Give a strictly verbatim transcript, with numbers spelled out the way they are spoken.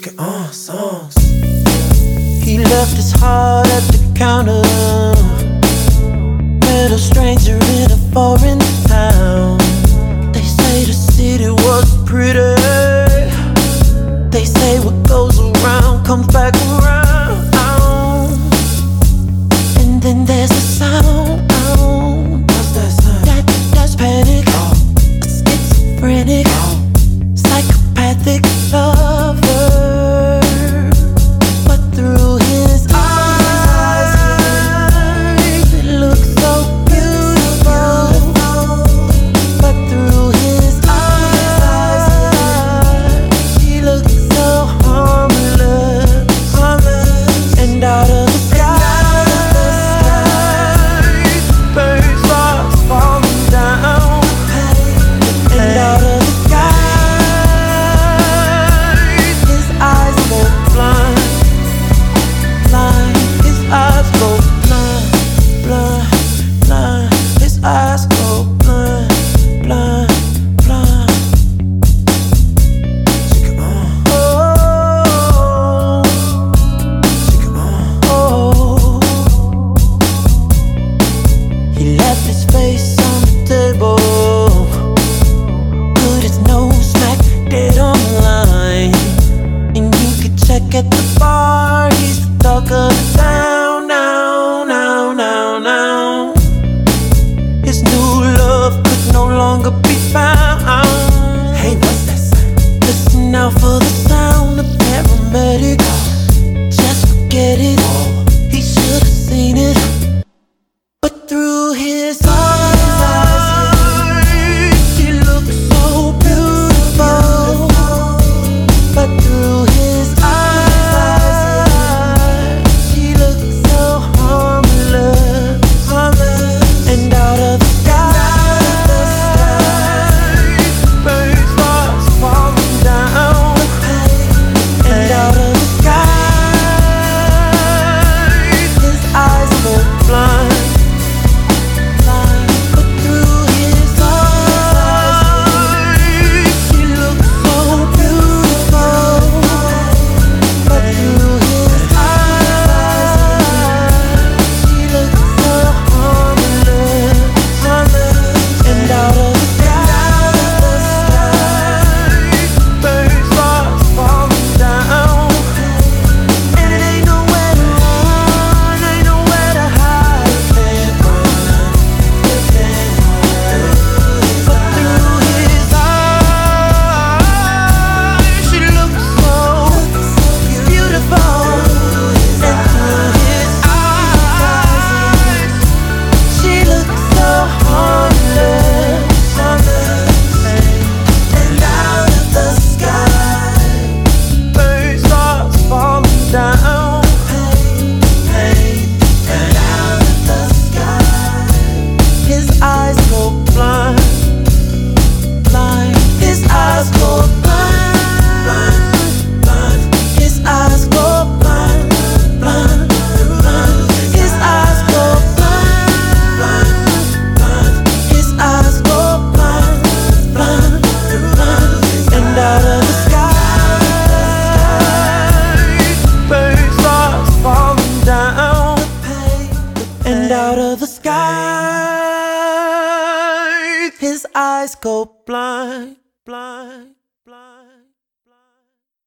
Chicken on songs. He left his heart at the counter. Met a stranger in a foreign town. They say the city was pretty. They say what goes around comes back around. And then there's a sound. What's that sound? That, that's panic. Oh. A schizophrenic, Oh. psychopathic lover. But through his eyes, it looks so beautiful. But through his eyes, she looks so harmless. And out of the sky, birds start falling down. And out of the sky, his eyes go blind, blind. His eyes go blind, blind, blind. His eyes go blind, blind, blind. Chicken on, Oh, chicken on. oh. He left his face on the table. Good as no smack, dead on the line. And you could check at the bar. He's the talk of the town. Now, now, now, now. His new love could no longer be found. Hey, what's that sound? Listen out for the sound of paramedic. Just forget it. He should have seen it. But through his eyes, she looks so beautiful. But through his eyes, she looks so harmless. And out of the sky, birds start falling down. And out of the sky, his eyes go blind, blind. But through his eyes, she looks so beautiful. But through his eyes, she looks so harmless. And out of the sky, birds start falling down. And it ain't nowhere to run, ain't nowhere to hide. You can't run, you can't hide. But through his eyes, she looks so beautiful. And through his eyes, she looks so harmless. And out of the sky, birds start falling down. And out of the sky, his eyes go blind, blind. His eyes go blind, blind. His eyes go blind, blind, blind. His eyes go blind, blind. His eyes go blind, blind, blind. And out of the sky, birds start falling down. And out of the sky, his eyes go blind, blind.